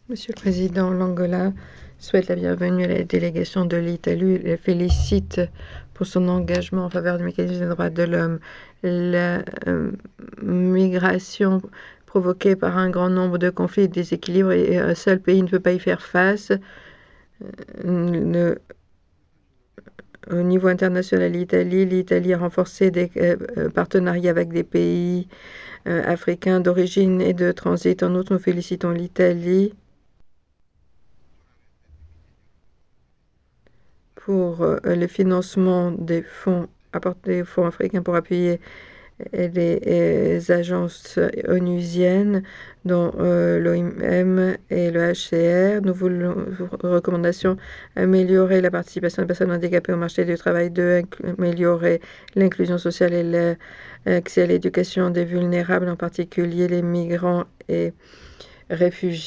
Monsieur le Président, l'Angola souhaite la bienvenue à la délégation de l'Italie et félicite pour son engagement en faveur du mécanisme des droits de l'homme. La migration provoquée par un grand nombre de conflits et de déséquilibres et un seul pays ne peut pas y faire face. Au niveau international, l'Italie a renforcé des partenariats avec des pays africains d'origine et de transit. En outre, nous félicitons l'Italie pour le financement des fonds apportés aux fonds africains pour appuyer les agences onusiennes, dont l'OIM et le HCR. Nous voulons recommandations améliorer la participation des personnes handicapées au marché du travail, améliorer l'inclusion sociale et l'accès à l'éducation des vulnérables, en particulier les migrants et réfugiés.